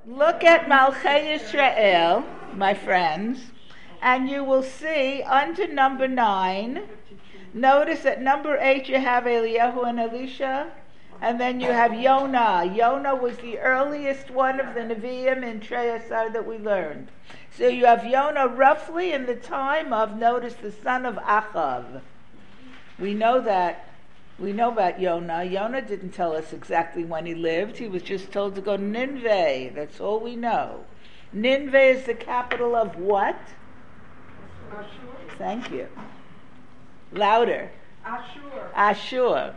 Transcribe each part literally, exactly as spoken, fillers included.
Look at Malchei Yisrael, my friends, and you will see under number nine, notice that number eight you have Eliyahu and Elisha, and then you have Yonah. Yonah was the earliest one of the Nevi'im in Trei Asar that we learned. So you have Yonah roughly in the time of, notice, the son of Achav. We know that. We know about Yonah. Yonah didn't tell us exactly when he lived. He was just told to go to Nineveh. That's all we know. Nineveh is the capital of what? Ashur. Thank you. Louder. Ashur. Ashur.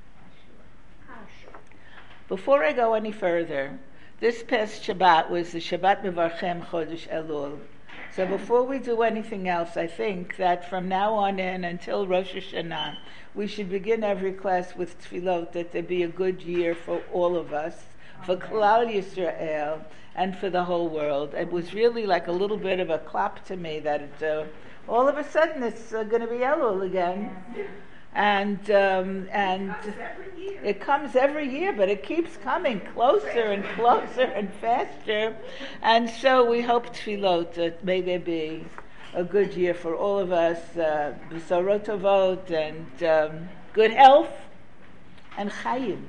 Before I go any further, this past Shabbat was the Shabbat Mevarchem Chodesh Elul. So before we do anything else, I think that from now on in until Rosh Hashanah, we should begin every class with tefillot that there be a good year for all of us, for Klal Yisrael, and for the whole world. It was really like a little bit of a clap to me that it, uh, all of a sudden it's uh, going to be Elul again. And um, and it comes every year, but it keeps coming closer and closer and faster. And so we hope tefillot that may there be a good year for all of us, b'sorot tovot, and um, good health and chayim.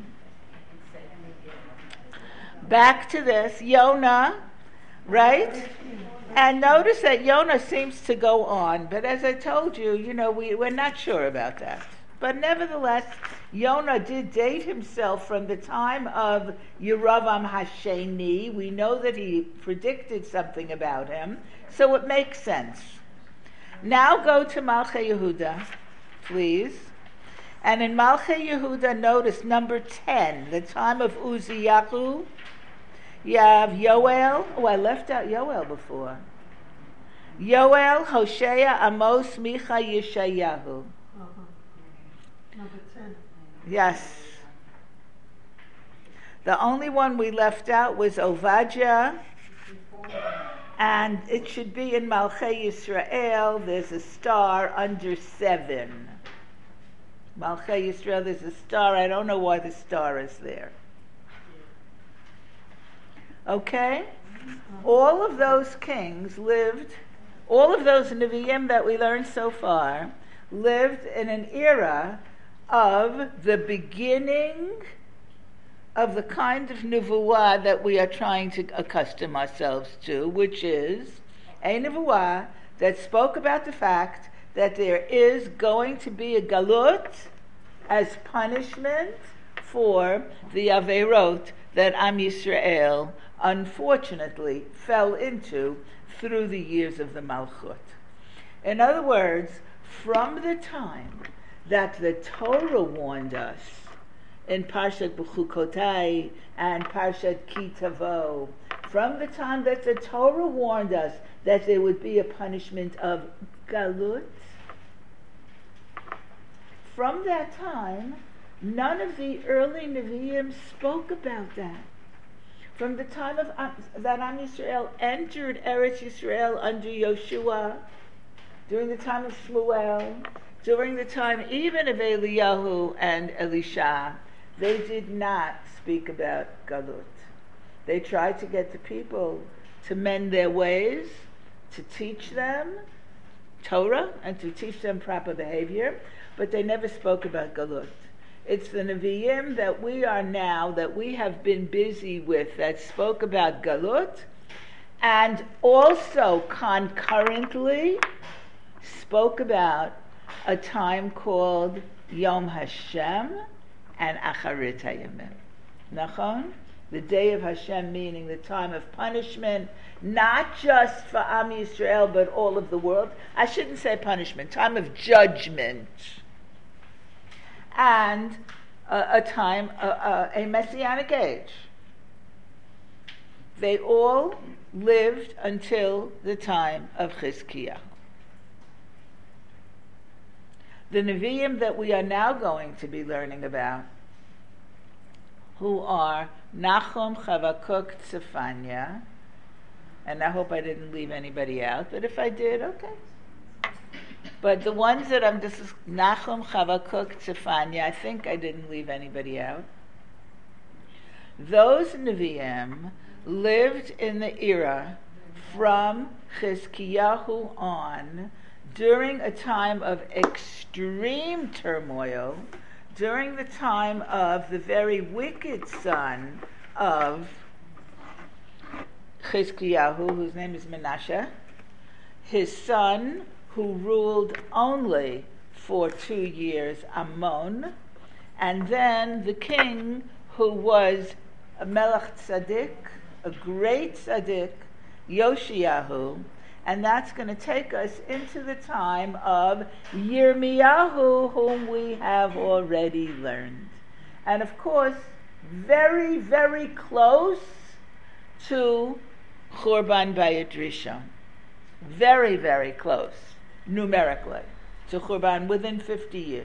Back to this, Yonah, right? And notice that Yonah seems to go on, but as I told you, you know, we, we're not sure about that. But nevertheless, Yonah did date himself from the time of Yeravam Hasheni. We know that he predicted something about him, so it makes sense. Now go to Malchei Yehuda, please. And in Malchei Yehuda, notice number ten, the time of Uziyahu. You have Yoel. Oh, I left out Yoel before. Yoel, Hosea, Amos, Micha, Yeshayahu. Uh-huh. Number ten. Yes. The only one we left out was Ovadja, and it should be in Malchei Yisrael. There's a star under seven. Malchei Yisrael, there's a star. I don't know why the star is there. Okay? All of those kings lived, all of those Nevi'im that we learned so far, lived in an era of the beginning of the kind of Nevuah that we are trying to accustom ourselves to, which is a Nevuah that spoke about the fact that there is going to be a galut as punishment for the Averot that Am Yisrael unfortunately fell into through the years of the Malchut. In other words, from the time that the Torah warned us in Parshat B'chukotai and Parshat Ki Tavo, from the time that the Torah warned us that there would be a punishment of galut, from that time, none of the early Nevi'im spoke about that. From the time of that Am Yisrael entered Eretz Yisrael under Yoshua, during the time of Shmuel, during the time even of Eliyahu and Elisha, they did not speak about galut. They tried to get the people to mend their ways, to teach them Torah, and to teach them proper behavior, but they never spoke about galut. It's the Nevi'im that we are now, that we have been busy with, that spoke about galut, and also concurrently spoke about a time called Yom Hashem and Acharit HaYamim. Nachon? The day of Hashem, meaning the time of punishment, not just for Am Yisrael, but all of the world. I shouldn't say punishment, time of judgment. And a, a time, a, a, a messianic age. They all lived until the time of Chizkiah. The Nevi'im that we are now going to be learning about, who are Nachum, Chavakuk, Tzefanya, and I hope I didn't leave anybody out, but if I did, okay. But the ones that I'm just, Nachum, Chavakuk, Tzefanya, I think I didn't leave anybody out. those Nevi'im lived in the era from Chizkiyahu on, during a time of extreme turmoil, during the time of the very wicked son of Chizkiyahu, whose name is Menashe, his son, who ruled only for two years, Ammon, and then the king who was a Melech Tzaddik, a great Tzaddik, Yoshiyahu, and that's going to take us into the time of Yirmiyahu, whom we have already learned. And of course, very, very close to Churban Bayit Rishon. Very, very close, numerically, to Churban, within fifty years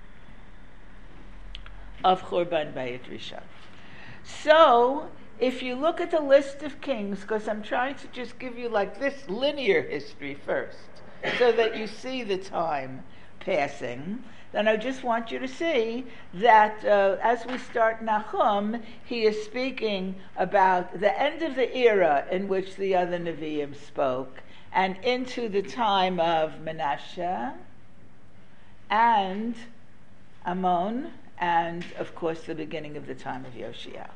of Churban Bayit Rishon. So, if you look at the list of kings, because I'm trying to just give you like this linear history first, so that you see the time passing, then I just want you to see that uh, as we start Nahum, he is speaking about the end of the era in which the other Nevi'im spoke, and into the time of Menashe, and Ammon, and of course the beginning of the time of Yoshiyahu.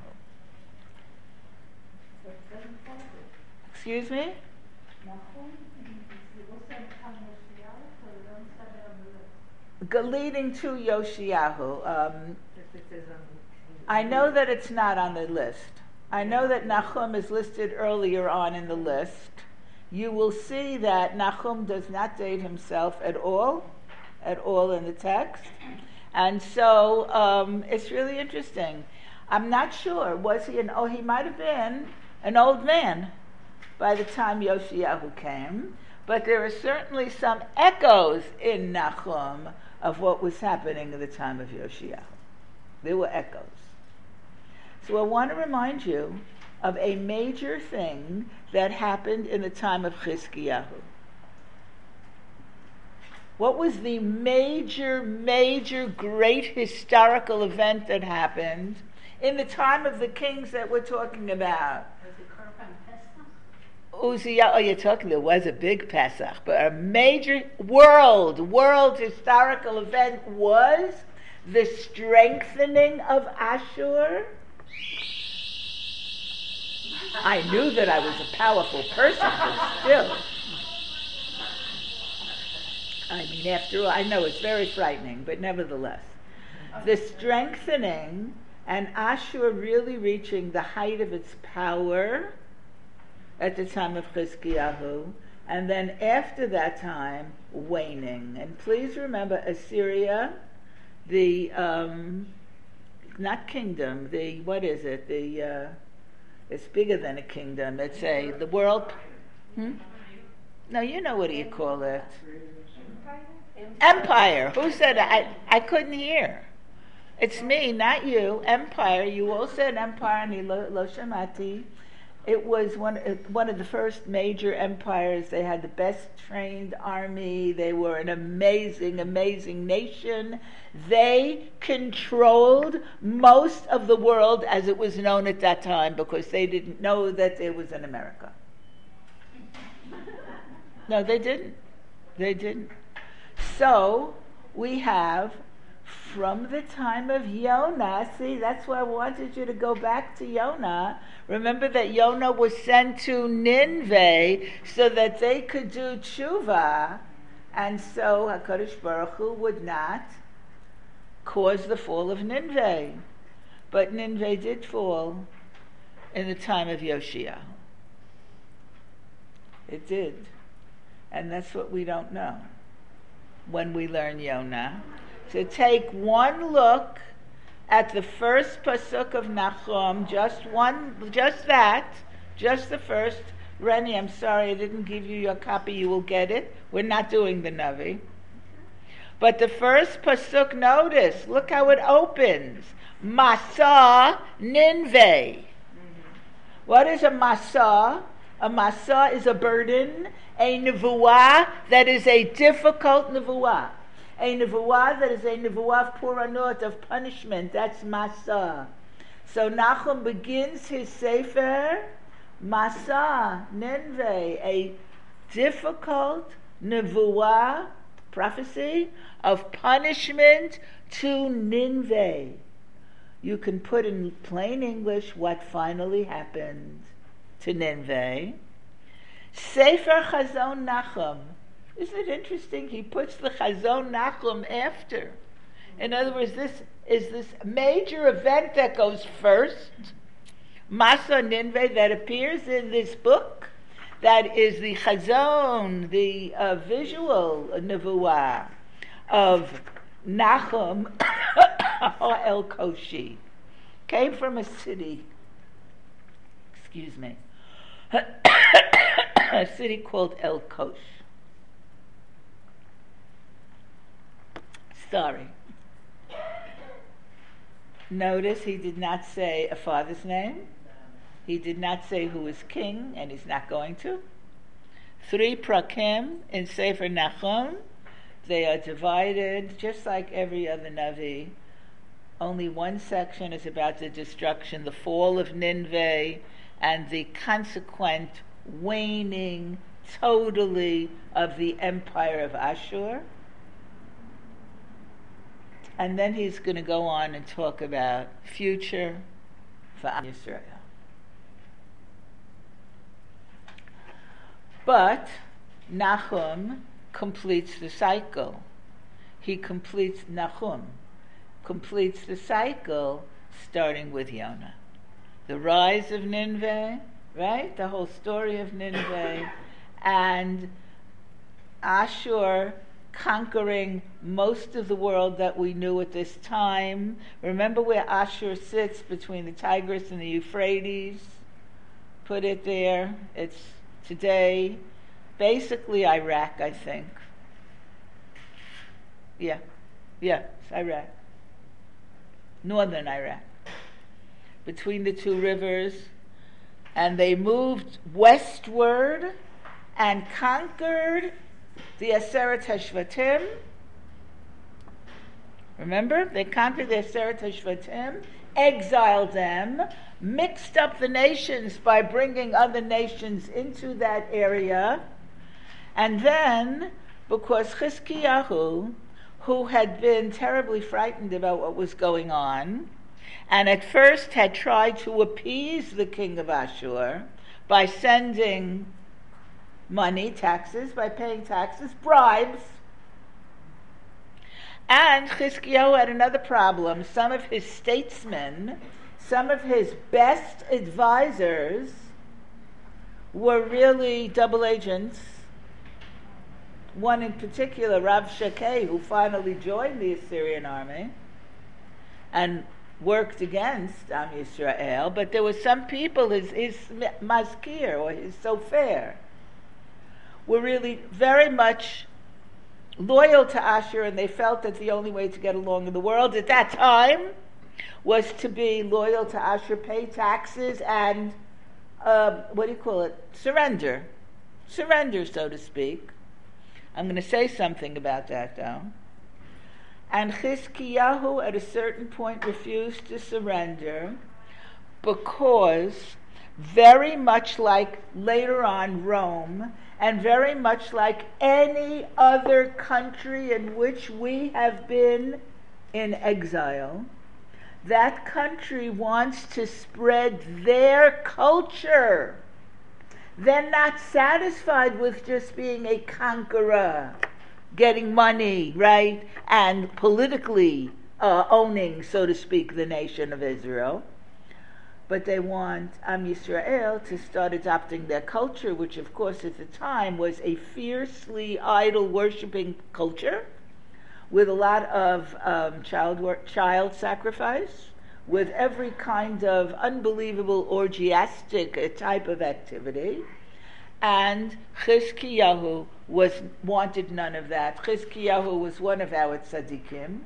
Excuse me? Leading to Yoshiyahu. Um, I know that it's not on the list. I know that Nahum is listed earlier on in the list. You will see that Nahum does not date himself at all, at all in the text. And so um, it's really interesting. I'm not sure. Was he an, oh, he might have been an old man by the time Yoshiyahu came, but there are certainly some echoes in Nahum of what was happening at the time of Yoshiyahu. There were echoes. So I want to remind you of a major thing that happened in the time of Chizkiyahu. What was the major, major, great historical event that happened in the time of the kings that we're talking about? Uzziah, oh, you're talking, there was a big Pesach, but a major world, world historical event was the strengthening of Ashur. I knew that I was a powerful person, but still. I mean, after all, I know it's very frightening, but nevertheless. The strengthening and Ashur really reaching the height of its power at the time of Chizkiyahu, and then after that time, waning. And please remember, Assyria, the, um, not kingdom, the, what is it, the, uh, it's bigger than a kingdom, it's a, the world, hmm? No, you know what do you call it? Empire. Who said it? I, I couldn't hear. It's me, not you. Empire. You all said empire, and lo, lo shamati. It was one, one of the first major empires. They had the best trained army. They were an amazing, amazing nation. They controlled most of the world as it was known at that time, because they didn't know that there was an America. No, they didn't. They didn't. So we have, from the time of Yonah, see, that's why I wanted you to go back to Yonah. Remember that Yonah was sent to Nineveh so that they could do tshuva, and so HaKadosh Baruch Hu would not cause the fall of Nineveh. But Nineveh did fall in the time of Yoshiyahu. It did. And that's what we don't know when we learn Yonah. So take one look at the first pasuk of Nahum, just one, just that, just the first. Rennie, I'm sorry I didn't give you your copy. You will get it. We're not doing the Navi. But the first pasuk, notice, look how it opens. Masa Ninveh. What is a masa? A masa is a burden, a nevuah that is a difficult nevuah. A nevuah that is a nevuah of puranot, of punishment. That's masa. So Nachum begins his Sefer, Masa, Ninveh, a difficult nevuah, prophecy of punishment to Ninveh. You can put in plain English what finally happened to Ninveh. Sefer Chazon Nachum. Isn't it interesting? He puts the Chazon Nachum after. In other words, this is this major event that goes first, Masa Ninveh, that appears in this book, that is the Chazon, the uh, visual nevuah of Nachum El Koshi. Came from a city, excuse me, a city called El Kosh. Sorry. Notice he did not say a father's name. He did not say who is king, and he's not going to. Three prakim in Sefer Nachum. They are divided just like every other Navi. Only one section is about the destruction, the fall of Ninveh, and the consequent waning totally of the empire of Ashur. And then he's going to go on and talk about future for Am Yisrael. But Nachum completes the cycle. He completes, Nachum completes the cycle starting with Yonah. The rise of Nineveh, right? The whole story of Nineveh, and Ashur conquering most of the world that we knew at this time. Remember where Ashur sits between the Tigris and the Euphrates? Put it there. It's today basically Iraq, I think. Yeah, yeah, it's Iraq. Northern Iraq. Between the two rivers. And they moved westward and conquered the Aseret HaShvatim. Remember? They conquered the Aseret HaShvatim, exiled them, mixed up the nations by bringing other nations into that area. And then, because Chizkiyahu, who had been terribly frightened about what was going on, and at first had tried to appease the king of Ashur by sending money, taxes, by paying taxes, bribes. And Chizkiyahu had another problem. Some of his statesmen, some of his best advisors were really double agents. One in particular, Rav Shakeh, who finally joined the Assyrian army and worked against Am Yisrael, but there were some people, his, his mazkir, or his sofer, were really very much loyal to Ashur, and they felt that the only way to get along in the world at that time was to be loyal to Ashur, pay taxes, and, uh, what do you call it, surrender. Surrender, so to speak. I'm going to say something about that, though. And Chizkiyahu, at a certain point, refused to surrender because, very much like later on Rome, and very much like any other country in which we have been in exile, that country wants to spread their culture. They're not satisfied with just being a conqueror, getting money, right, and politically uh, owning, so to speak, the nation of Israel. But they want Am Yisrael to start adopting their culture, which of course at the time was a fiercely idol-worshipping culture, with a lot of um, child wor- child sacrifice, with every kind of unbelievable orgiastic type of activity. And Chizkiyahu was wanted none of that. Chizkiyahu was one of our tzaddikim.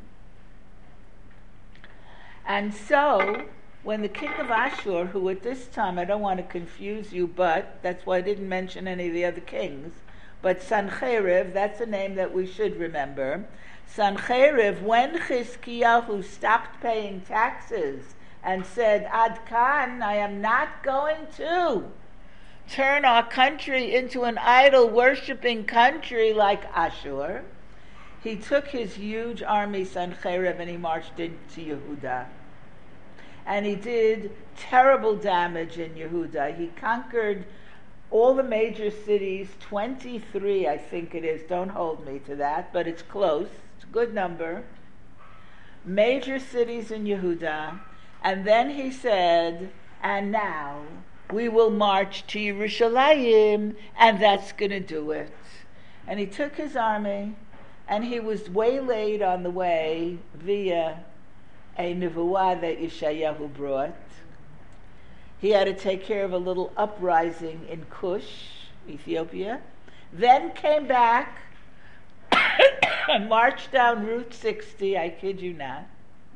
And so, when the king of Ashur, who at this time, I don't want to confuse you, but that's why I didn't mention any of the other kings, but Sancheriv, that's a name that we should remember. Sancheriv, when Chizkiyahu stopped paying taxes and said, Ad Kan, I am not going to turn our country into an idol-worshipping country like Ashur. He took his huge army, Sancheiriv, and he marched into Yehuda. And he did terrible damage in Yehuda. He conquered all the major cities, twenty-three, I think it is. Don't hold me to that, but it's close. It's a good number. Major cities in Yehuda. And then he said, and now we will march to Yerushalayim, and that's going to do it. And he took his army, and he was waylaid on the way via a nevuah that Yeshayahu brought. He had to take care of a little uprising in Kush, Ethiopia, then came back and marched down Route sixty, I kid you not.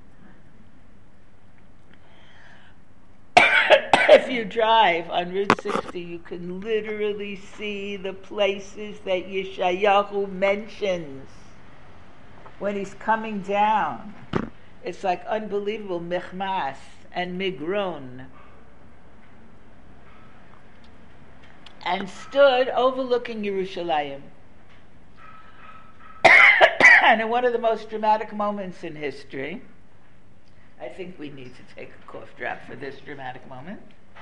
If you drive on Route sixty, you can literally see the places that Yeshayahu mentions when he's coming down. It's like unbelievable, Michmas and Migron. And stood overlooking Yerushalayim. And in one of the most dramatic moments in history, I think we need to take a cough drop for this dramatic moment.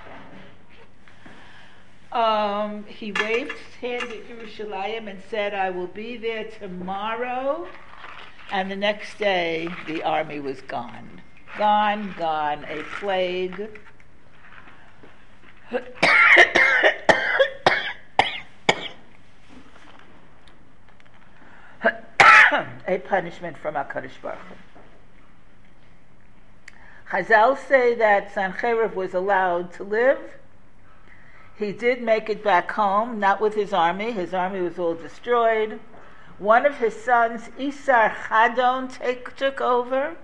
Um, he waved his hand at Yerushalayim and said, I will be there tomorrow. And the next day, the army was gone. Gone, gone, a plague. A punishment from HaKadosh Baruch Hu. Chazal say that Sancheiriv was allowed to live. He did make it back home, not with his army. His army was all destroyed. One of his sons, Isar Chadon, take, took over.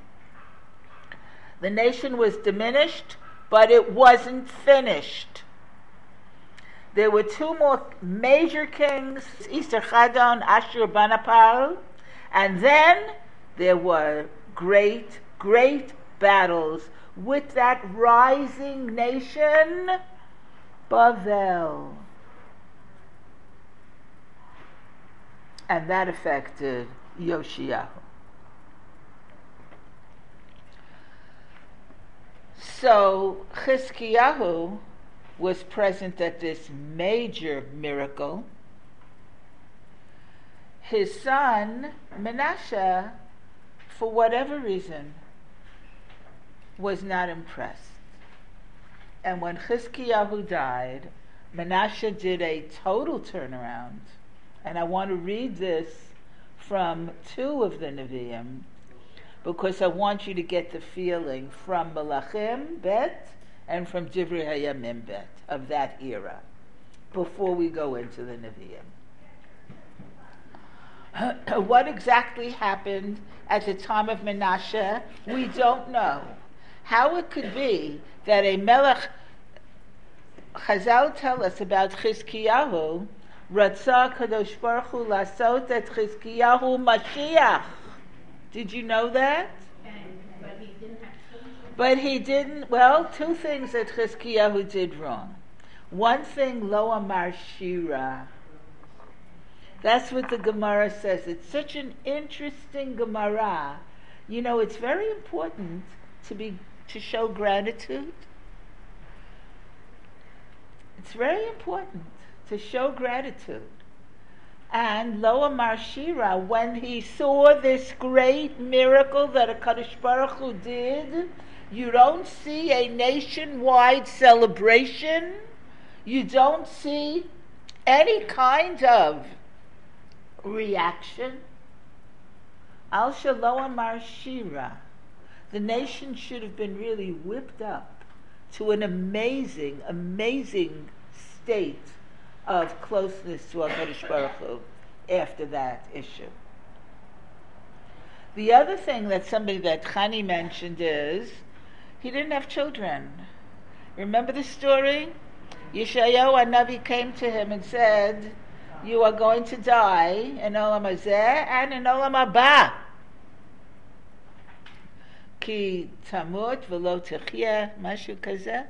The nation was diminished, but it wasn't finished. There were two more major kings, Isar Chadon, Ashur Banapal, and then there were great, great battles with that rising nation, Bavel. And that affected Yoshiyahu. So Chizkiyahu was present at this major miracle. His son, Menashe, for whatever reason, was not impressed. And when Chizkiyahu died, Menashe did a total turnaround. And I want to read this from two of the Nevi'im, because I want you to get the feeling from Malachim Bet and from Divrei Hayamim Bet of that era, before we go into the Nevi'im. What exactly happened at the time of Menashe, we don't know. How it could be that a Melech, Chazal tell us about Chizkiyahu, Ratzah Kadosh Baruch Hu lasot et Chizkiyahu Mashiach. Did you know that? And, but he didn't have children. But he didn't, well, two things that Chizkiyahu did wrong. One thing, Lo Amar Shira. That's what the Gemara says. It's such an interesting Gemara. You know, it's very important to be to show gratitude. It's very important to show gratitude. And Lo Amar Shira, when he saw this great miracle that a Kadosh Baruch Hu did, you don't see a nationwide celebration. You don't see any kind of reaction. Al Shelo Amar Shira. The nation should have been really whipped up to an amazing, amazing state of closeness to HaKadosh Baruch Hu after that issue. The other thing that somebody that Chani mentioned is he didn't have children. Remember the story? Yeshayahu HaNavi came to him and said, you are going to die in Olam Hazeh and in Olam Haba. ki tamut v'lo techyeh, mashu kazeh.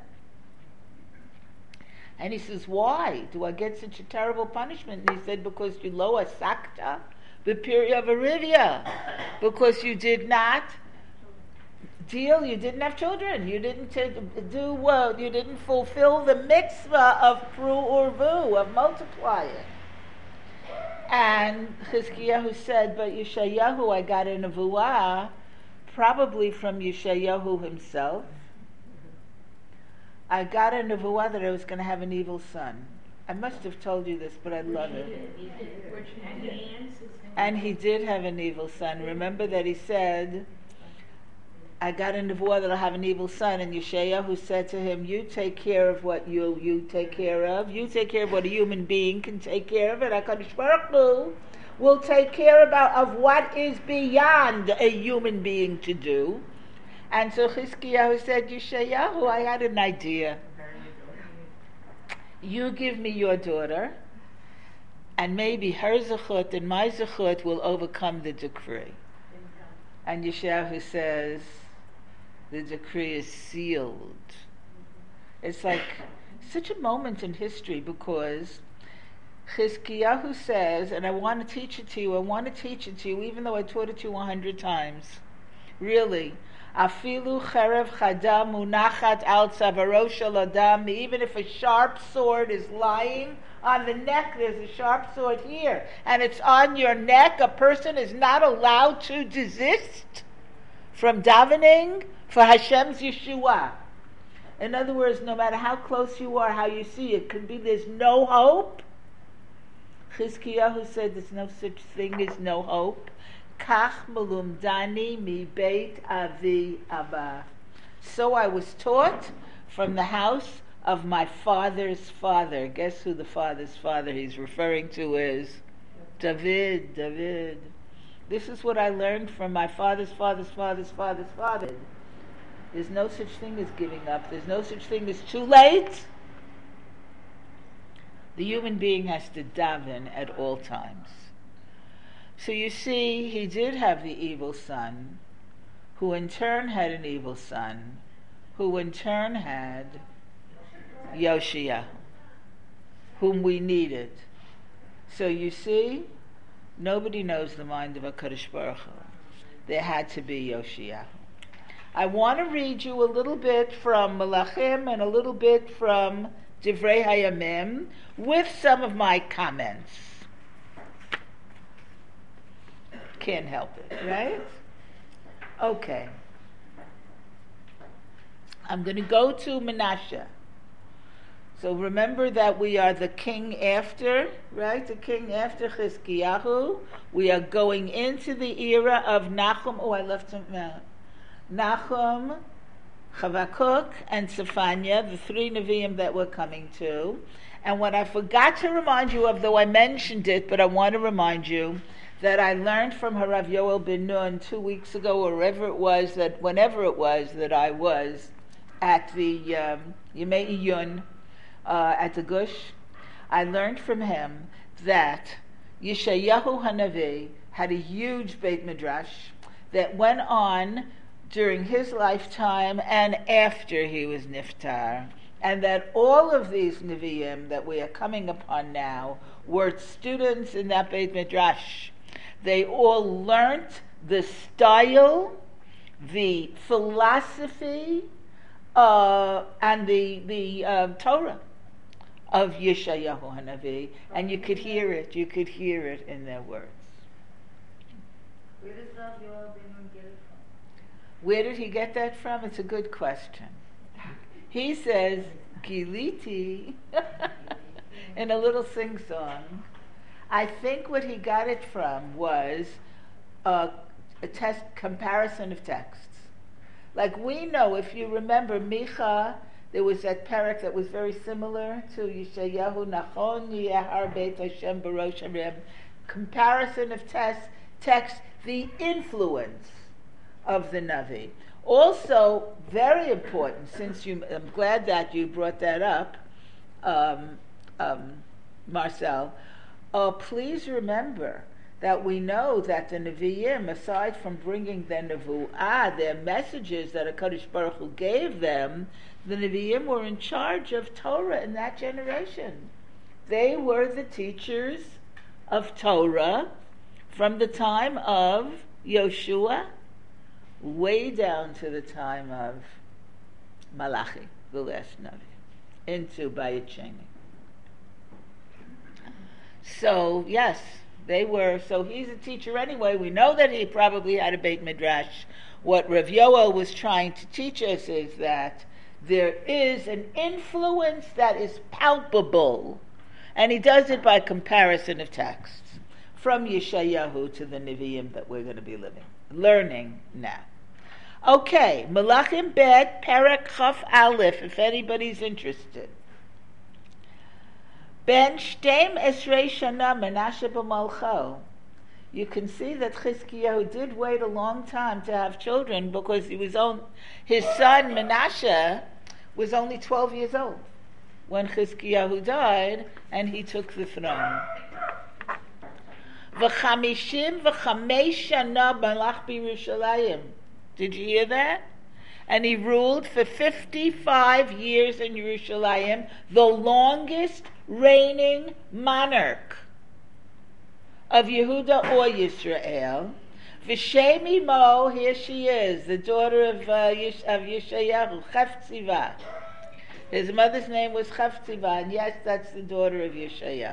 And he says, why do I get such a terrible punishment? And he said, because you lo asakta b'piri avarivya, because you did not deal, you didn't have children, you didn't t- do well, you didn't fulfill the mitzvah of pru urvu, of multiplying. And Chizkiyahu said, but Yeshayahu, I got a nevuah, probably from Yeshayahu himself. I got a nevuah that I was going to have an evil son. I must have told you this, but I love it. And he did have an evil son. Remember that he said, I got a nevuah that I'll have an evil son, and Yeshayahu said to him, you take care of what you you take care of. You take care of what a human being can take care of, and HaKadosh Baruch Hu will take care about of what is beyond a human being to do. And so Chizkiyahu said, Yeshayahu, I had an idea. You give me your daughter, and maybe her zechut and my zechut will overcome the decree. And Yeshayahu says, the decree is sealed. It's like such a moment in history, because Chizkiyahu says, and I want to teach it to you, I want to teach it to you, even though I taught it to you a hundred times. Really. Afilu cherev chadam munachat al tzavaro shel adam. Even if a sharp sword is lying on the neck, there's a sharp sword here, and it's on your neck, a person is not allowed to desist from davening for Hashem's Yeshua. In other words, no matter how close you are, how you see it, could be there's no hope. Chizkiyahu said there's no such thing as no hope. Kach malumdani mi beit avi abba. So I was taught from the house of my father's father. Guess who the father's father he's referring to is? David, David. This is what I learned from my father's father's father's father's father. There's no such thing as giving up. There's no such thing as too late. The human being has to daven at all times. So you see, he did have the evil son, who in turn had an evil son, who in turn had Yoshia, whom we needed. So you see, nobody knows the mind of HaKadosh Baruch Hu. There had to be Yoshia. I want to read you a little bit from Malachim and a little bit from Divrei Hayamim with some of my comments. Can't help it, right? Okay. I'm going to go to Menashe. So remember that we are the king after, right? The king after Chizkiyahu. We are going into the era of Nachum. Oh, I left him out. Nachum, Chavakuk, and Sephania, the three Nevi'im that we're coming to. And what I forgot to remind you of, though I mentioned it, but I want to remind you, that I learned from Harav Yoel Ben Nun two weeks ago, or wherever it was, that whenever it was that I was at the um, Yemei Iyun, uh, at the Gush, I learned from him that Yeshayahu Hanavi had a huge Beit Midrash that went on during his lifetime and after he was Niftar, and that all of these Nevi'im that we are coming upon now were students in that Beit Midrash. They all learnt the style, the philosophy, uh, and the the uh, Torah of Yeshayahu Hanavi, and you could hear it. You could hear it in their words. Where does Rav Yoel Ben Nun get it from? Where did he get that from? It's a good question. He says, Giliti, in a little sing-song. I think what he got it from was a, a test comparison of texts. Like we know, if you remember Micha, there was that parak that was very similar to Yeshayahu, Nachon Yehar Beit Hashem Barosh Harem. Comparison of text, text, the influence of the Navi. Also, very important, since you, I'm glad that you brought that up, um, um, Marcel. Uh, please remember that we know that the Nevi'im, aside from bringing their Nevu'ah, their messages that HaKadosh Baruch Hu gave them, the Nevi'im were in charge of Torah in that generation. They were the teachers of Torah from the time of Yoshua way down to the time of Malachi, the last Navi, into Bayit Sheni. So, yes, they were, so he's a teacher anyway. We know that he probably had a Beit Midrash. What Rav Yoel was trying to teach us is that there is an influence that is palpable, and he does it by comparison of texts, from Yeshayahu to the Nevi'im that we're going to be living, learning now. Okay, Malachim Bet, Perek Chaf Aleph, if anybody's interested. Ben Shtem Esrei Shana Menashe b'Malcho. You can see that Chizkiyahu did wait a long time to have children because he was on, his son Menashe was only twelve years old when Chizkiyahu died and he took the throne. V'chamishim v'chamesh shana malach b'Yerushalayim. Did you hear that? And he ruled for fifty-five years in Yerushalayim, the longest reigning monarch of Yehuda or Yisrael. V'shem imo, here she is, the daughter of uh, Yish, of Yeshayahu, Chavtziva. His mother's name was Chavtziva, and yes, that's the daughter of Yeshayahu.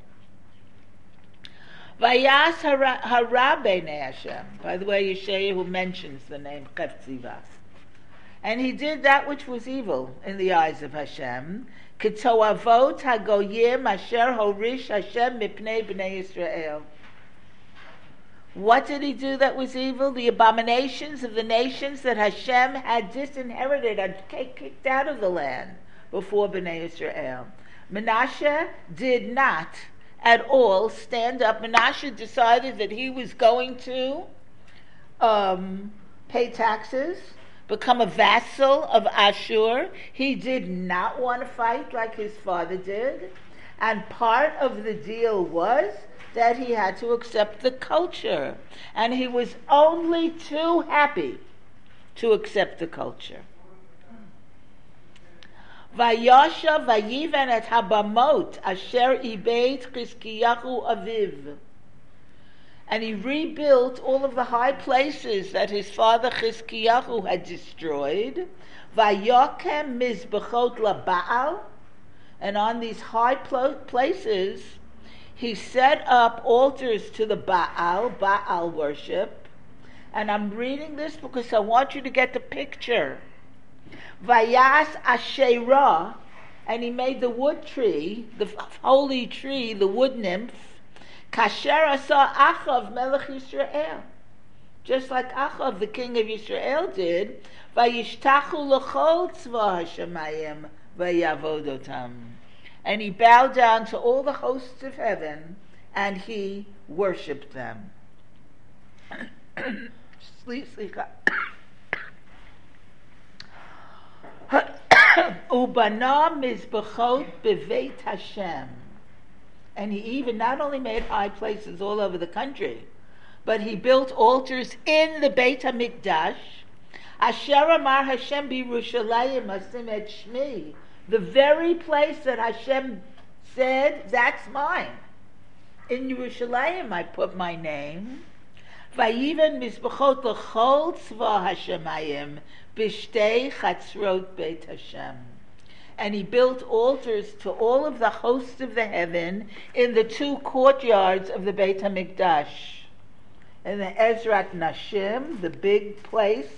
Vayas hara b'nei Hashem. By the way, Yeshayahu mentions the name Chavtziva. And he did that which was evil in the eyes of Hashem. K'toavot hagoyim asher horish Hashem mipnei b'nei Yisrael. What did he do that was evil? The abominations of the nations that Hashem had disinherited and kicked out of the land before b'nei Yisrael. Menashe did not at all stand up. Menashe decided that he was going to um, pay taxes, become a vassal of Ashur. He did not want to fight like his father did. And part of the deal was that he had to accept the culture. And he was only too happy to accept the culture. Vayasha vayiven et habamot asher ibeit Chizkiyahu aviv. And he rebuilt all of the high places that his father Chizkiyahu had destroyed. Vayokem mizbechot laBaal. And on these high places, he set up altars to the Baal, Baal worship. And I'm reading this because I want you to get the picture. Vayas Asherah, and he made the wood tree, the holy tree, the wood nymph, Kasher asa Achav Melech Yisrael, just like Achav, the king of Yisrael, did. Vayishtachu l'chol tzva hashamayim vayavodotam, and he bowed down to all the hosts of heaven, and he worshipped them. Ubana mizbachot beveit Hashem. And he even not only made high places all over the country, but he built altars in the Beit HaMikdash. Asher amar Hashem b'Yerushalayim asim et shmi. The very place that Hashem said, that's mine. In Yerushalayim I put my name. Vayiven mizbachot l'chol tzva hashemayim b'shtei chatzrot Beit Hashem. And he built altars to all of the hosts of the heaven in the two courtyards of the Beit HaMikdash. In the Ezrat Nashim, the big place,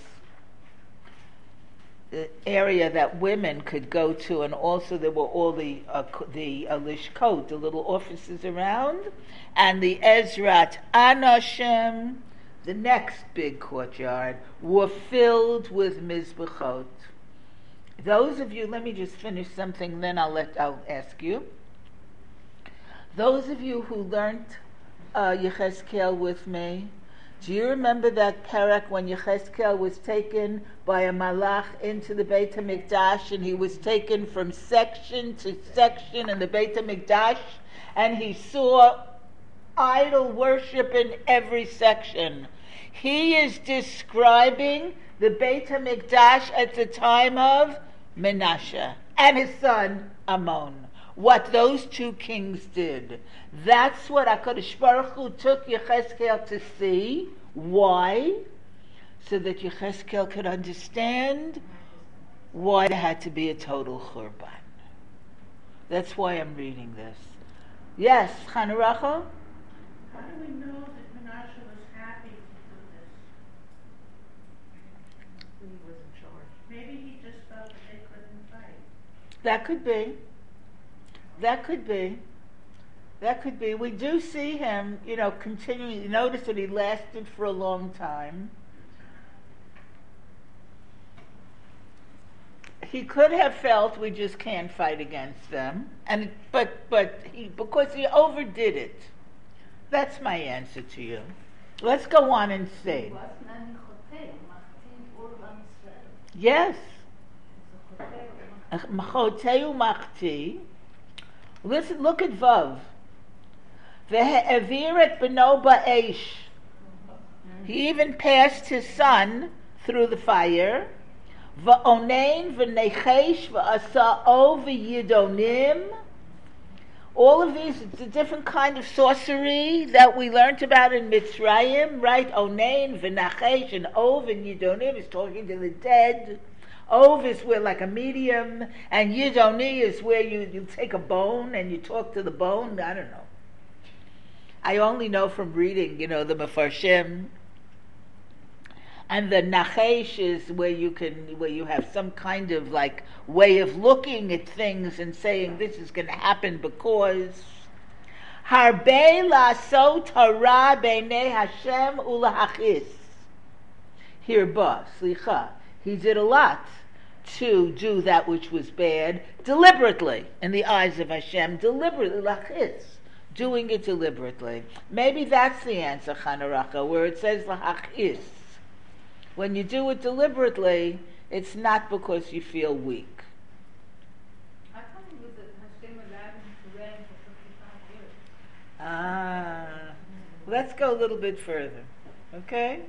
the area that women could go to, and also there were all the uh, the uh, lishkot, the little offices around, and the Ezrat Anashim, the next big courtyard, were filled with mizbachot. Those of you, let me just finish something, then I'll let I'll ask you. Those of you who learned uh, Yechezkel with me, do you remember that parak when Yechezkel was taken by a malach into the Beit HaMikdash, and he was taken from section to section in the Beit HaMikdash, and he saw idol worship in every section. He is describing the Beit HaMikdash at the time of Menashe and his son Ammon. What those two kings did. That's what HaKadosh Baruch Hu took Yechezkel to see. Why? So that Yechezkel could understand why there had to be a total churban. That's why I'm reading this. Yes, Chana Rachel? How do we know that Menashe was happy to do this? He was in charge. Maybe he just felt that they couldn't fight. That could be. That could be. That could be. We do see him, you know, continuing. You notice that he lasted for a long time. He could have felt we just can't fight against them, and but but he because he overdid it. That's my answer to you. Let's go on and see. Yes. Machoteu machti. Listen, look at Vav. Ve'evir et beno ba'esh. He even passed his son through the fire. Va'onein v'nechesh v'asa'o v'yidonim. All of these, it's a different kind of sorcery that we learned about in Mitzrayim, right? Onein v'nechesh and Ov and Yidonim is talking to the dead. Ov is where like a medium, and Yidoni is where you, you take a bone and you talk to the bone. I don't know. I only know from reading, you know, the Mefarshim. And the Nachesh is where you can, where you have some kind of like way of looking at things and saying this is going to happen because Harbe la'asot hara b'nei Hashem ulahachis. Here, ba, slicha. He did a lot to do that which was bad deliberately in the eyes of Hashem, deliberately, lachis, doing it deliberately. Maybe that's the answer, Chana Rachel, where it says lachis. When you do it deliberately, it's not because you feel weak. I thought it was that Hashem allowed him to reign for fifty-five years. Ah, let's go a little bit further, okay?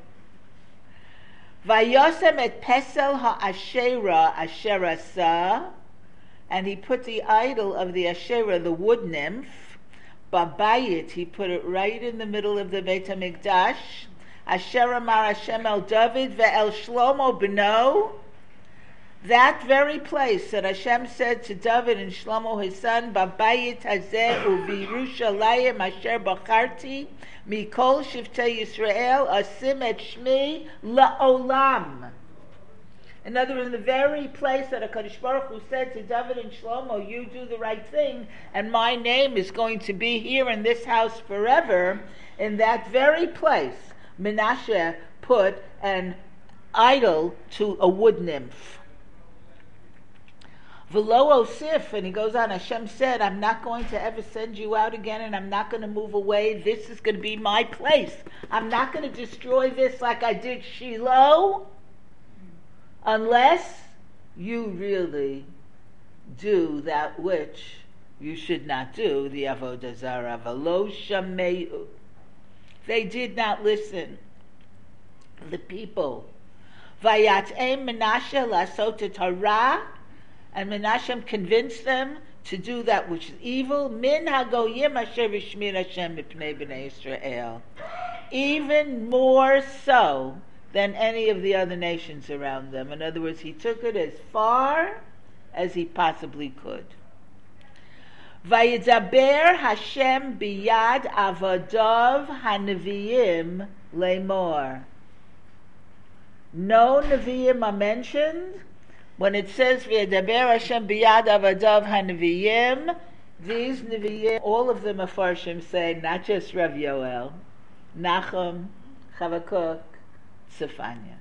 Vayosem et pesel ha'ashera asher asa, and he put the idol of the Asherah, the wood nymph, babayit, he put it right in the middle of the Beit HaMikdash. Asher amar Hashem el David ve'el Shlomo b'no, that very place that Hashem said to David and Shlomo his son, babayit hazeh u'v'Yerushalayim asher bacharti mikol shiftei Yisrael asim et shmi la'olam. In other words, in the very place that HaKadosh Baruch Hu said to David and Shlomo, you do the right thing, and my name is going to be here in this house forever, in that very place, Menashe put an idol to a wood nymph. V'lo osif, and he goes on, Hashem said, I'm not going to ever send you out again, and I'm not going to move away. This is going to be my place. I'm not going to destroy this like I did Shiloh, unless you really do that which you should not do, the Avodah Zarah. V'lo shameu. They did not listen. The people. Vayat'em Menashe la'asot et hara, and Menashe convinced them to do that which is evil. Min hagoyim asher v'shmir Hashem mipnei b'nei Yisrael. Even more so than any of the other nations around them. In other words, he took it as far as he possibly could. Vayidaber Hashem biyad avadav hanaviyim lemor. No Nevi'im are mentioned. When it says Vayidaber Hashem biyad avadav hanaviyim, these Nevi'im, all of the Mefarshim say, not just Rav Yoel, Nachum, Chavakuk, Tzefanya.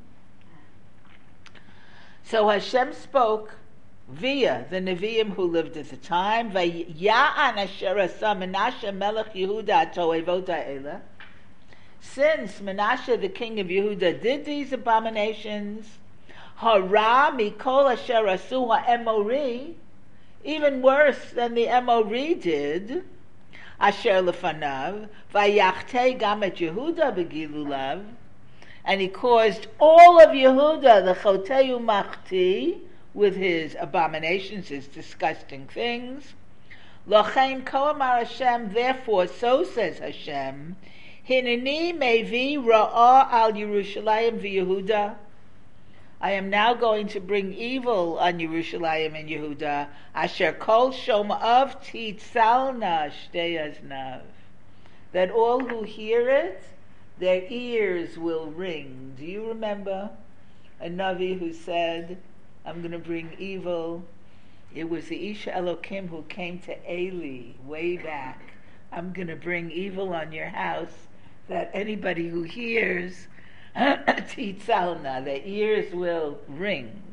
So Hashem spoke via the Nevi'im who lived at the time. Vaya'an asher asa Menashe melech Yehuda to'evot ha'ela. Since Menashe the king of Yehuda did these abominations, hara mikol asher asu ha'emori, even worse than the Emori did, asher lefanav, vayachte gam et Yehuda begilulav, and he caused all of Yehuda, the choteu machti, with his abominations, his disgusting things. Lochein ko amar Hashem, therefore, so says Hashem, Hineni mevi ra'ah al Yerushalayim v'Yehuda. I am now going to bring evil on Yerushalayim and Yehuda. Asher kol shom'av titzalna shtei aznav. That all who hear it, their ears will ring. Do you remember a Navi who said, I'm going to bring evil? It was the Isha Elokim who came to Eli way back. I'm going to bring evil on your house, that anybody who hears, titzalna, their ears will ring.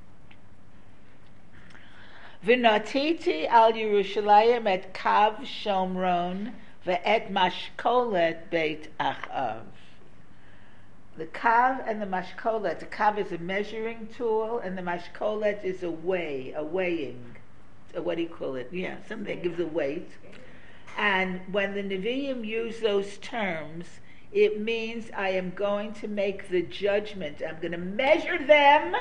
V'natiti al Yerushalayim et kav Shomron ve'et mashkolet beit Achav. The kav and the mashkolet. The kav is a measuring tool, and the mashkolet is a weigh, a weighing. Uh, what do you call it? Yeah, something that gives a weight. And when the Nevi'im use those terms, it means I am going to make the judgment. I'm going to measure them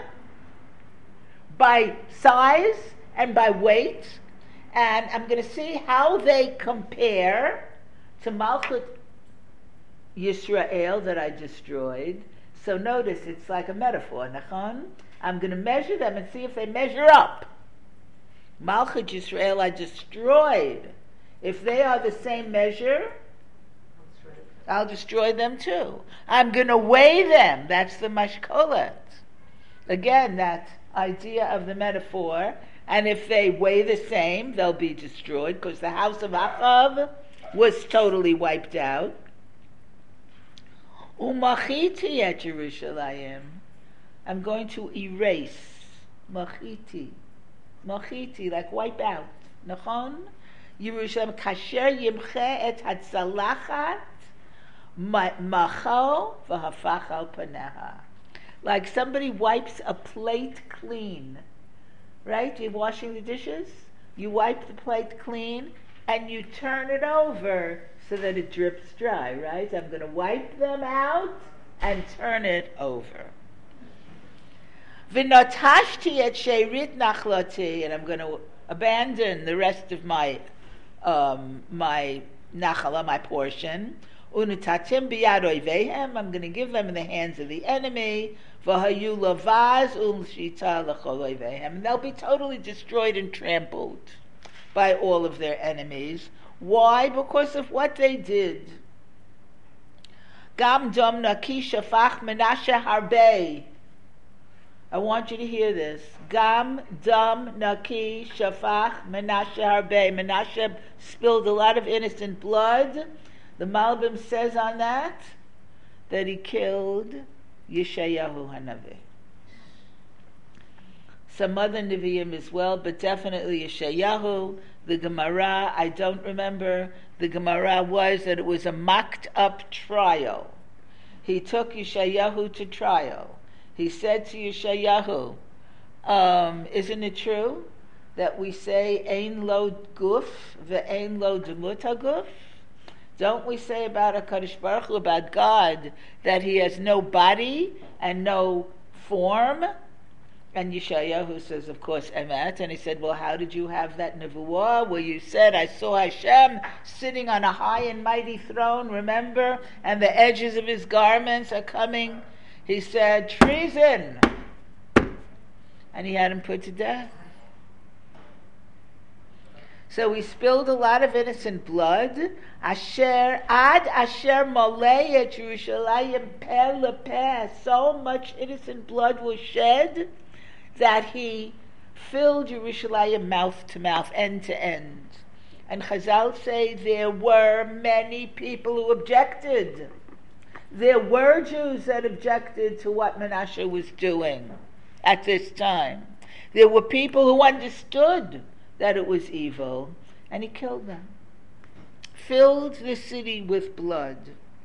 by size and by weight, and I'm going to see how they compare to Malchut Yisrael that I destroyed. So notice, it's like a metaphor, nachon? I'm going to measure them and see if they measure up. Malchut Yisrael I destroyed. If they are the same measure, I'll destroy them too. I'm going to weigh them. That's the mashkolet. Again, that idea of the metaphor. And if they weigh the same, they'll be destroyed, because the house of Achav was totally wiped out. Umachiti et Yerushalayim. I'm going to erase. Machiti. Machiti, like wipe out. Nachon? Yerushalayim kasher yimche et hatzalachat macho v'hafach al paneha. Like somebody wipes a plate clean. Right? You're washing the dishes. You wipe the plate clean and you turn it over so that it drips dry, right? I'm going to wipe them out and turn it over. V'notashti et sherit nachloti, and I'm going to abandon the rest of my um, my nachala, my portion. Unutatim biyad oivehem, I'm going to give them in the hands of the enemy. V'hayu lavaz ulshita l'chol oivehem, and they'll be totally destroyed and trampled by all of their enemies. Why? Because of what they did. Gam dom naki shafach Menashe harbe. I want you to hear this. Gam dam naki shafach Menashe harbe. Menashe spilled a lot of innocent blood. The Malbim says on that that he killed Yeshayahu Hanavi. Some other Nevi'im as well, but definitely Yeshayahu. The Gemara, I don't remember. The Gemara was that it was a mocked up trial. He took Yeshayahu to trial. He said to Yeshayahu, um, isn't it true that we say Ein lo guf ve'ein lo demut haguf? Don't we say about HaKadosh Baruch Hu, about God, that he has no body and no form? And Yeshayahu says, of course, emet. And he said, well, how did you have that nevuah where you said, I saw Hashem sitting on a high and mighty throne, remember? And the edges of his garments are coming. He said, treason. And he had him put to death. So we spilled a lot of innocent blood. Asher ad asher malei et Yerushalayim peh lepeh. So much innocent blood was shed that he filled Yerushalayim mouth to mouth, end to end. And Chazal say there were many people who objected. There were Jews that objected to what Menashe was doing at this time. There were people who understood that it was evil, and he killed them. Filled the city with blood.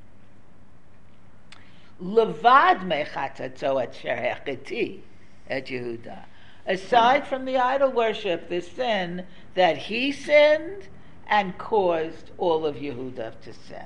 Levad mechatato et sherecheti et Yehuda. Aside from the idol worship, the sin that he sinned, and caused all of Yehuda to sin.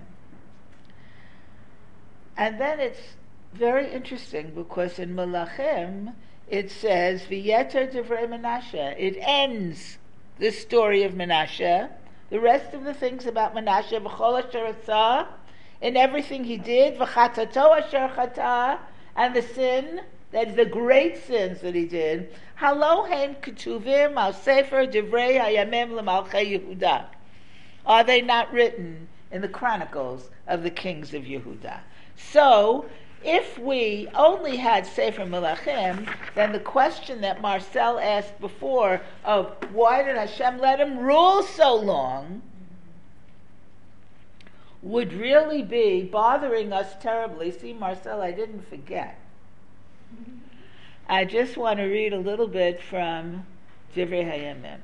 And then it's very interesting because in Melachim it says V'yeter Divrei Menashe. It ends the story of Menashe. The rest of the things about Menashe, V'chol asher asah, in everything he did, V'chatato asher chata, and the sin, that is the great sins that he did. Halo hein ketuvim al sefer Divrei hayamim l'malchei Yehuda. Are they not written in the chronicles of the kings of Yehuda? So, if we only had Sefer Melachim, then the question that Marcel asked before of why did Hashem let him rule so long would really be bothering us terribly. See, Marcel, I didn't forget. I just want to read a little bit from Divrei Hayamim.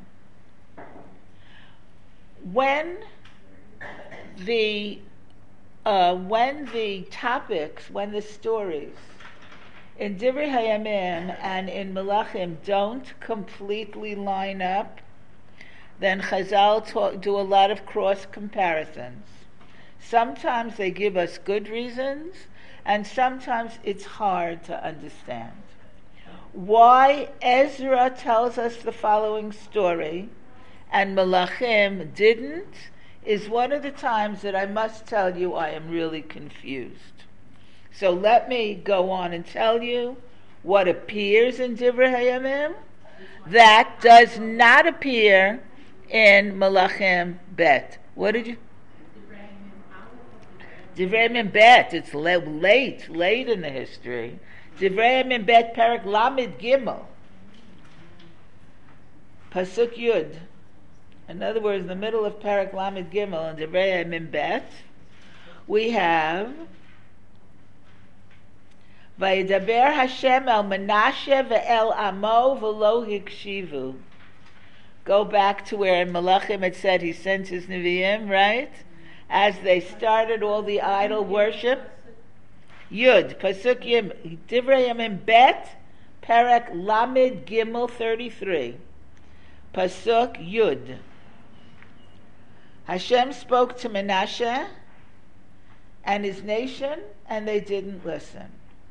When the Uh, when the topics, when the stories in Divrei Hayamim and in Melachim don't completely line up, then Chazal talk, do a lot of cross comparisons. Sometimes they give us good reasons, and sometimes it's hard to understand. Why Ezra tells us the following story and Melachim didn't is one of the times that I must tell you I am really confused. So let me go on and tell you what appears in Divrei Hayamim that does not appear in Melachim Bet. What did you? Divrei Hayamim Bet. It's late, late in the history. Divrei Hayamim Bet, Perek Lamed Gimel, Pasuk Yud. In other words, in the middle of Perek Lamed Gimel and Divrei Hayamim Bet, we have Vayidaber Hashem el Menashe ve'el Amo v'lo hikshivu. Go back to where in Melachim it said he sent his Nevi'im, right? As they started all the idol worship. Yud, Pasuk Yim, Divrei Hayamim Bet, Perek Lamed Gimel thirty-three. Pasuk Yud. Hashem spoke to Menashe and his nation, and they didn't listen.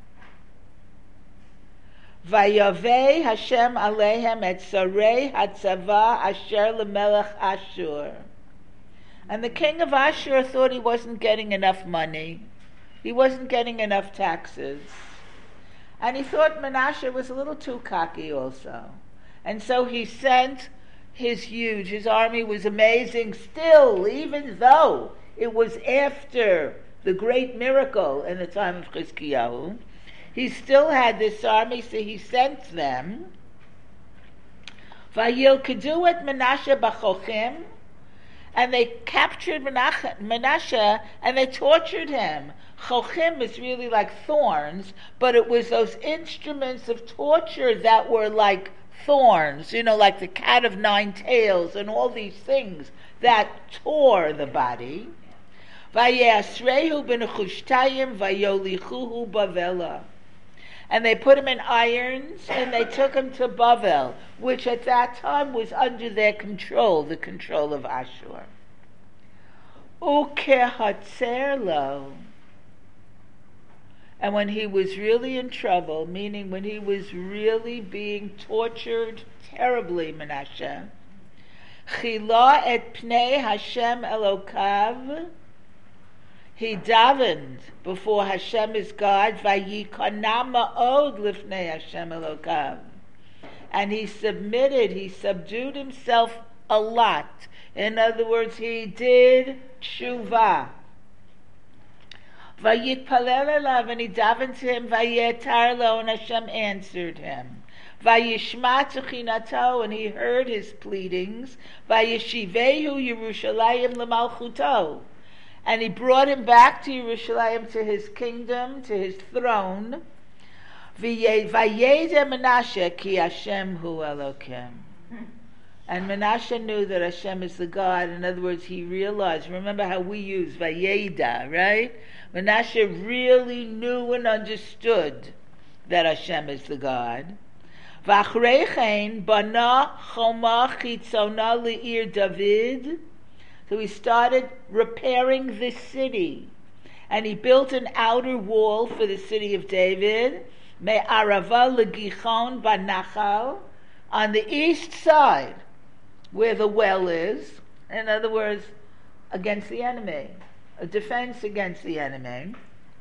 Vayavei Hashem alehem et sarei hatzava asher lemelech Ashur. And the king of Ashur thought he wasn't getting enough money. He wasn't getting enough taxes. And he thought Menashe was a little too cocky also. And so he sent his huge, his army was amazing still, even though it was after the great miracle in the time of Chizkiyahu. He still had this army, so he sent them. Vayilkedu et Menashe b'chochim, and they captured Menashe and they tortured him. Chochim is really like thorns, but it was those instruments of torture that were like thorns, you know, like the cat of nine tails and all these things that tore the body. Vayasrehu b'nechushtayim vayolichuhu bavela. And they put him in irons and they took him to Bavel, which at that time was under their control, the control of Ashur. Ukehatzer lo. And when he was really in trouble, meaning when he was really being tortured terribly, Menashe, Chila et pnei Hashem Elokav, he davened before Hashem his God, Vayikana ma'od lifnei Hashem Elokav. And he submitted, he subdued himself a lot. In other words, he did tshuva. Vayitpalel elav, and he davened to him, Vayetar lo, and Hashem answered him. Vayishma tzuchinato, and he heard his pleadings. Vayeshivehu Yerushalayim lemalchuto, and he brought him back to Yerushalayim, to his kingdom, to his throne. Vayeda Menashe ki Hashem hu Elokim. And Menashe knew that Hashem is the God. In other words, he realized, remember how we use Vayeda, right? Menashe really knew and understood that Hashem is the God. V'achreichein bana choma chitzona le'ir David. So he started repairing the city. And he built an outer wall for the city of David, Me'arava leGichon Banachal, on the east side, where the well is. In other words, against the enemy, a defense against the enemy.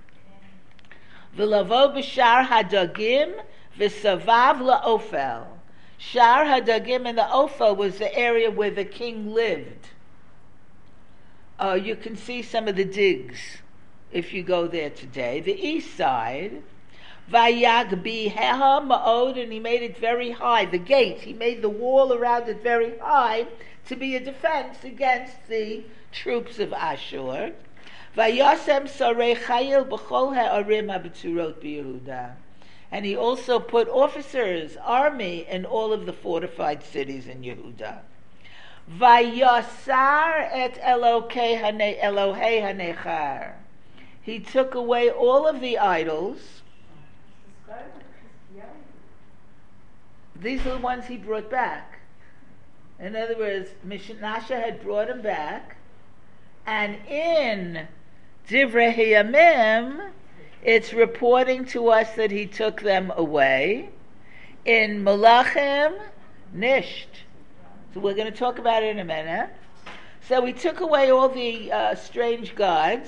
V'lavo b'shar hadagim v'savav la'ofel. Shar hadagim and the Ophel was the area where the king lived. Uh, you can see some of the digs if you go there today. The east side, Vayagbiheha ma'od, and he made it very high. The gate, he made the wall around it very high to be a defense against the troops of Ashur. Vayasem sarei chayil b'chol ha'arim ha'betzurot b'Yehuda. And he also put officers, army, in all of the fortified cities in Yehuda. Vayasar et Elokei hane Elohei hanechar. He took away all of the idols. These are the ones he brought back. In other words, Manasseh had brought him back, and in Divrei Hayamim, it's reporting to us that he took them away. In Malachim, Nisht. So we're going to talk about it in a minute. So he took away all the uh, strange gods.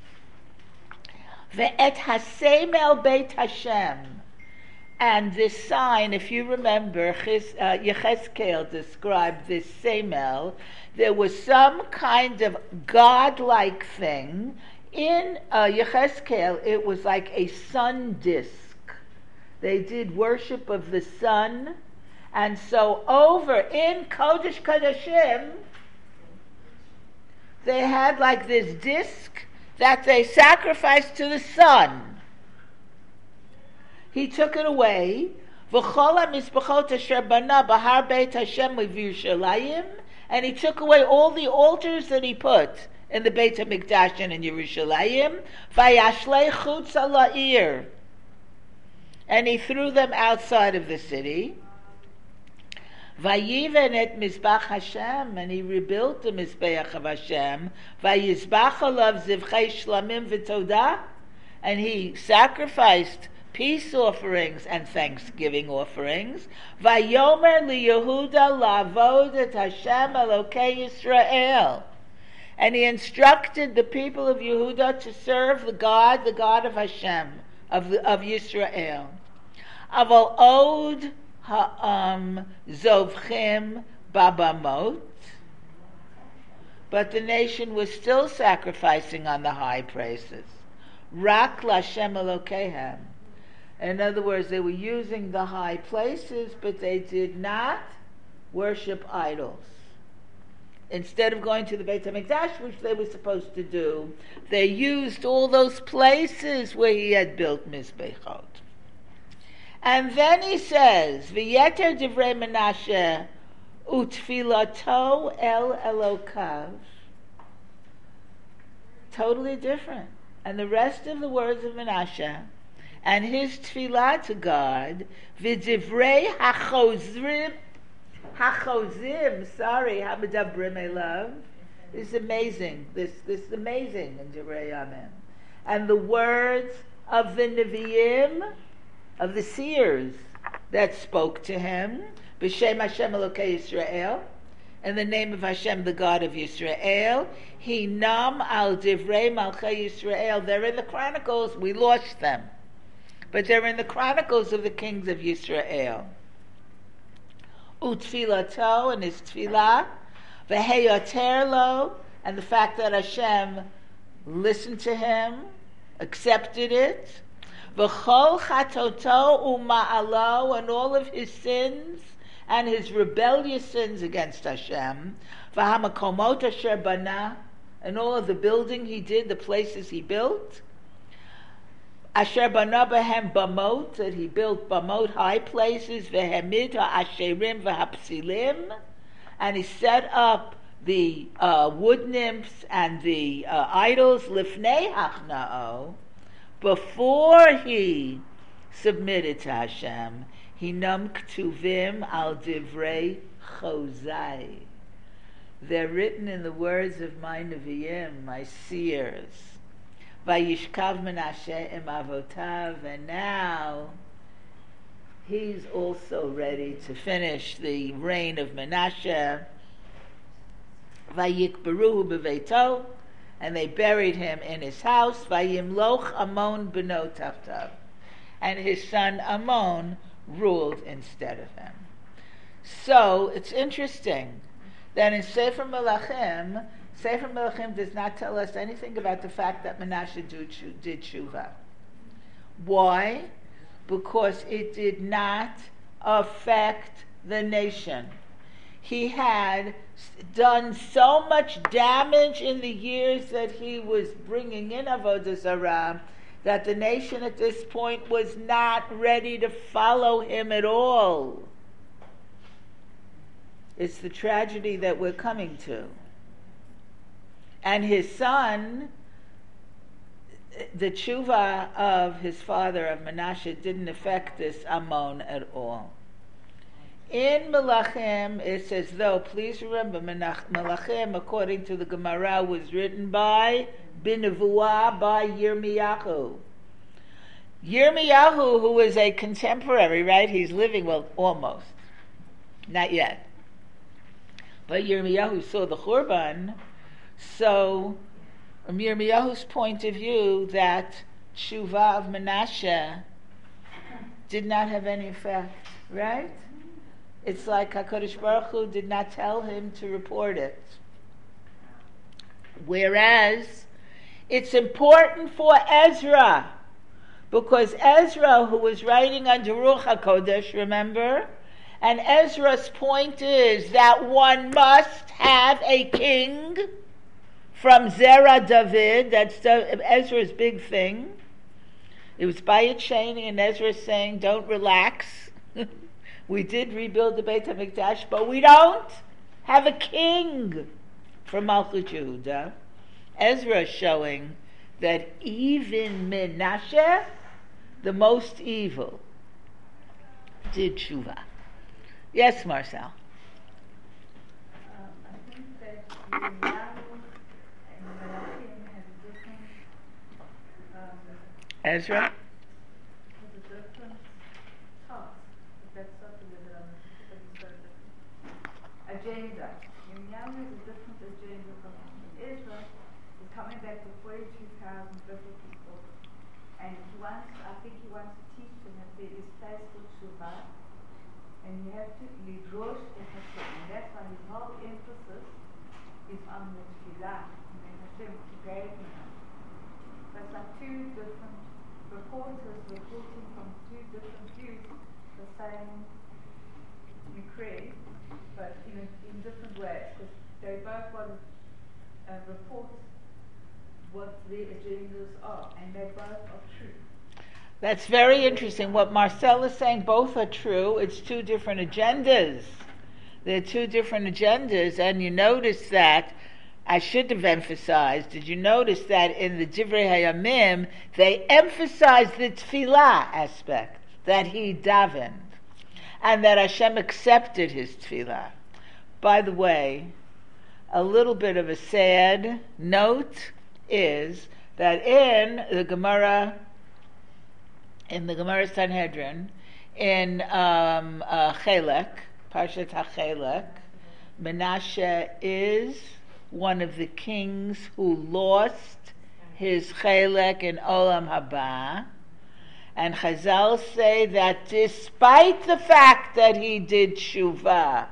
Ve'et hasemel beit Hashem. And this sign, if you remember, Ches, uh, Yechezkel described this semel. There was some kind of god-like thing. In uh, Yechezkel, it was like a sun disk. They did worship of the sun. And so over in Kodesh Kodashim, they had like this disc that they sacrificed to the sun. He took it away. And he took away all the altars that he put in the Beit HaMikdash and in Yerushalayim. And he threw them outside of the city. Vayiven et Mizbach Hashem, and he rebuilt the Mizbeach of Hashem. Vayizbach alav zivchei shlamim v'todah, and he sacrificed peace offerings and thanksgiving offerings. Vayomer liYehuda lavod et Hashem Elokei Yisrael, and he instructed the people of Yehuda to serve the God, the God of Hashem, of the, of Yisrael. Aval od ha'am zovchim babamot, but the nation was still sacrificing on the high places. Rak l'Hashem Elokehem. In other words, they were using the high places, but they did not worship idols. Instead of going to the Beit HaMikdash, which they were supposed to do, they used all those places where he had built Mizbechot. And then he says, V'yeter divrei Menashe utfilato el Elokav. Totally different. And the rest of the words of Menashe and his tefillah to God, v'divrei hachozrim, hachozim, sorry, hamedabrim elav, is amazing. This this is amazing in Divrei Yamim. And the words of the Nevi'im, of the seers that spoke to him, b'shem Hashem Elokei Yisrael, in the name of Hashem, the God of Yisrael, hinam al divrei malchei Yisrael. They're in the Chronicles. We lost them, but they're in the Chronicles of the kings of Yisrael. Utfilato, and his tefillah, v'heyoterlo, and the fact that Hashem listened to him, accepted it, v'chol chatoto uma'alo, and all of his sins and his rebellious sins against Hashem, v'hamakomot asher bana, and all of the building he did, the places he built, asher bana behem bamot, that he built bamot, high places, v'hemid ha'asherim v'hapsilim, and he set up the uh, wood nymphs and the uh, idols, lifnei hachna'o, before he submitted to Hashem. Hinam ktuvim al divrei chozai. They're written in the words of my Nevi'im, my seers. Vayishkav Menashe im avotav, and now he's also ready to finish the reign of Menashe. Vayikberuhu beveito, and they buried him in his house. Vayimloch Amon beno taftav, and his son Amon ruled instead of him. So it's interesting that in Sefer Melachim, Sefer Melachim does not tell us anything about the fact that Menashe did tshuva. Why? Because it did not affect the nation. He had done so much damage in the years that he was bringing in Avodah Zarah that the nation at this point was not ready to follow him at all. It's the tragedy that we're coming to. And his son, the tshuva of his father, of Menashe, didn't affect this Amon at all. In Melachim, it's as though, please remember, Melachim, according to the Gemara, was written by Binevuah, by Yirmiyahu. Yirmiyahu, who was a contemporary, right? He's living, well, almost. Not yet. But Yirmiyahu saw the Churban, so from Yirmiyahu's point of view, that tshuva of Menashe did not have any effect, right? It's like HaKadosh Baruch Hu did not tell him to report it. Whereas, it's important for Ezra, because Ezra, who was writing under Ruach HaKodesh, remember? And Ezra's point is that one must have a king from Zerah David. That's Ezra's big thing. It was Bayit Sheni, and Ezra saying, don't relax. We did rebuild the Beit HaMikdash, but we don't have a king from Malchut Yehuda. Ezra showing that even Menashe, the most evil, did tshuva. Yes, Marcel. Um, I think that Yirmiyahu and Melachim has a different, um, Ezra? has a different task. If that's something that um, agenda. Yirmiyahu has a different agenda from Ezra. Is coming back to forty-two thousand different people, and he wants, I think he wants to teach them that there is place for tshuva. And you have to lidrosh et Hashem, and that's why his whole emphasis is on the tefillah, and then Hashem gave him. So it's like two different reporters reporting from two different views, the same decree, but in, a, in different ways, because they both want to uh, report what their agendas are, and they both are true. That's very interesting. What Marcel is saying, both are true. It's two different agendas. They're two different agendas, and you notice that, I should have emphasized, did you notice that in the Divrei Hayamim, they emphasized the tefillah aspect, that he davened, and that Hashem accepted his tefillah. By the way, a little bit of a sad note is that in the Gemara, in the Gemara Sanhedrin, in um, uh, Chelek, Parshat HaChelek, Menashe is one of the kings who lost his Chelek in Olam Haba, and Chazal say that despite the fact that he did tshuva,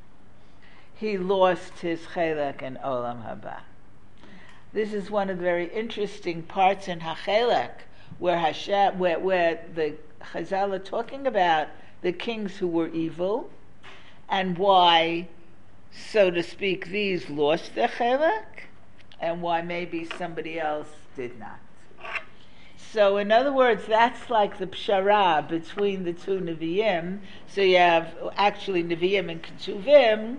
he lost his Chelek in Olam Haba. This is one of the very interesting parts in HaChelek, where Hashem, where, where the Chazal are talking about the kings who were evil, and why, so to speak, these lost their chelek, and why maybe somebody else did not. So, in other words, that's like the pshara between the two Nevi'im. So you have actually Nevi'im and Ketuvim.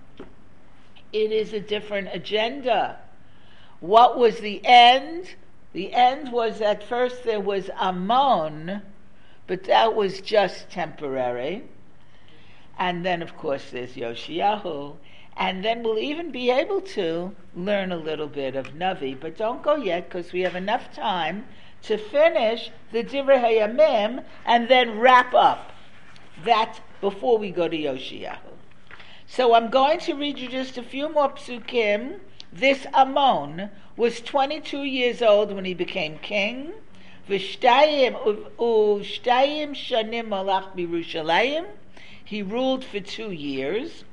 It is a different agenda. What was the end? The end was, at first there was Amon, but that was just temporary. And then, of course, there's Yoshiyahu. And then we'll even be able to learn a little bit of Navi. But don't go yet, because we have enough time to finish the Divrei Hayamim and then wrap up that before we go to Yoshiyahu. So I'm going to read you just a few more psukim. This Amon was twenty-two years old when he became king. V'shtayim u'shtayim shanim malach b'Yerushalayim. He ruled for two years.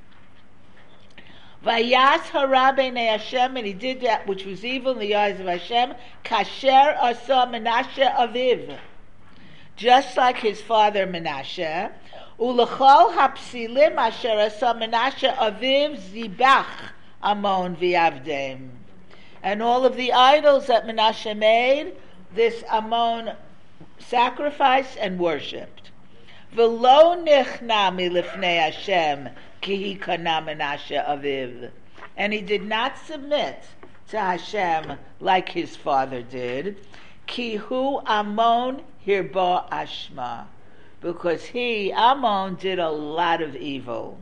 Vayas hara b'nei Hashem, and he did that which was evil in the eyes of Hashem. Kasher asa Menashe aviv, just like his father Menashe. Ulechol hapsilim asher asa Menashe aviv zibach Amon v'yavdem, and all of the idols that Menashe made, this Amon sacrificed and worshipped. V'lo nichna milifnei Hashem ki hi kana Menashe aviv, and he did not submit to Hashem like his father did. Ki hu Amon hirba ashma, because he, Amon, did a lot of evil.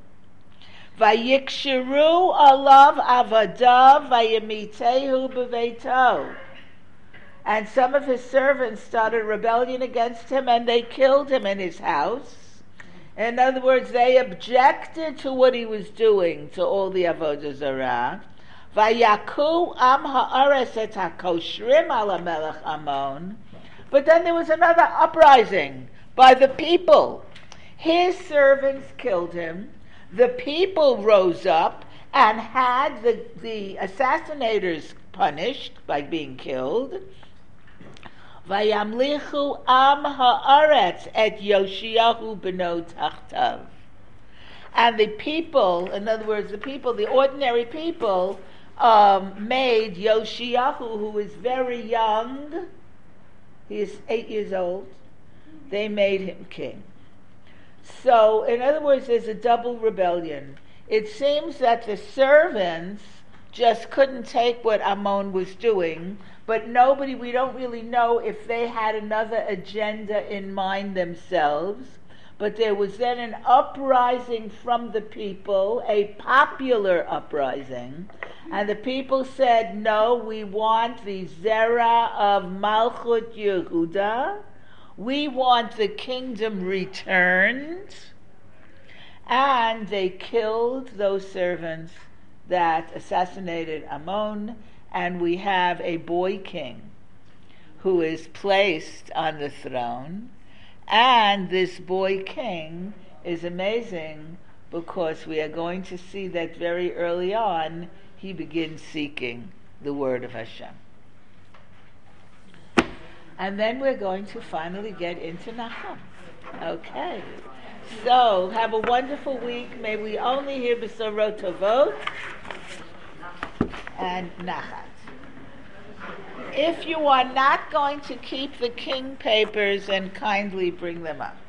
Vayiksheru alav avadav vayimitehu b'veito, and some of his servants started rebellion against him, and they killed him in his house. In other words, they objected to what he was doing, to all the avodah zarah. Vayaku am haaretz et hakoshrim ala melech Amon. But then there was another uprising by the people. His servants killed him. The people rose up and had the, the assassinators punished by being killed. Vayamlichu am haaretz et Yoshiyahu beno tachtav. And the people, in other words, the people, the ordinary people, um, made Yoshiyahu, who is very young, he is eight years old, they made him king. So, in other words, there's a double rebellion. It seems that the servants just couldn't take what Amon was doing, but nobody, we don't really know if they had another agenda in mind themselves. But there was then an uprising from the people, a popular uprising, and the people said, no, we want the Zera of Malchut Yehuda, we want the kingdom returned, and they killed those servants that assassinated Amon, and we have a boy king who is placed on the throne. And this boy king is amazing because we are going to see that very early on he begins seeking the word of Hashem. And then we're going to finally get into Nahum. Okay. So, have a wonderful week. May we only hear Besorot Tovot and Nachat. If you are not going to keep the king papers, then kindly bring them up.